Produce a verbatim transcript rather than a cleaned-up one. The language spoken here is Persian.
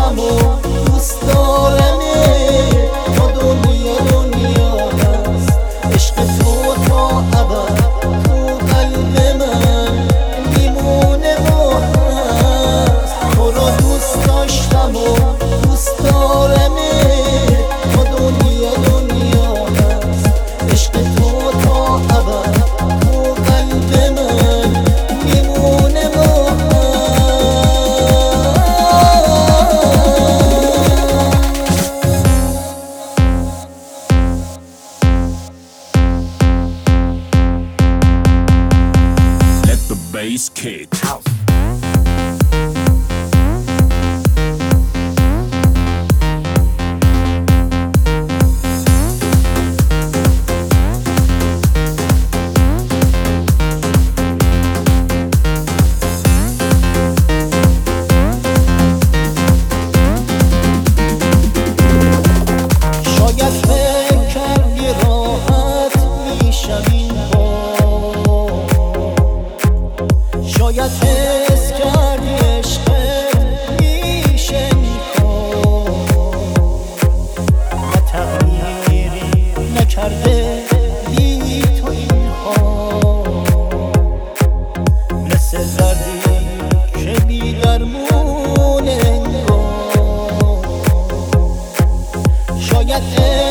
داشتم و دوست دارم تا دنیا دنیا هست. عشق تو تا ابد تو قلب من میمونه و هست. تو رو دوست داشتم و دوست دارم تا دنیا دنیا هست. عشق تو تا ابد تو قلب من میمونه و bass kick. شاید فکر کردی راحت میشم این بار، شاید حس کردی عشقت میشه این کار. نه تغییری نکرده بی تو این حال، مثل دردی که بی درمون انگار. شاید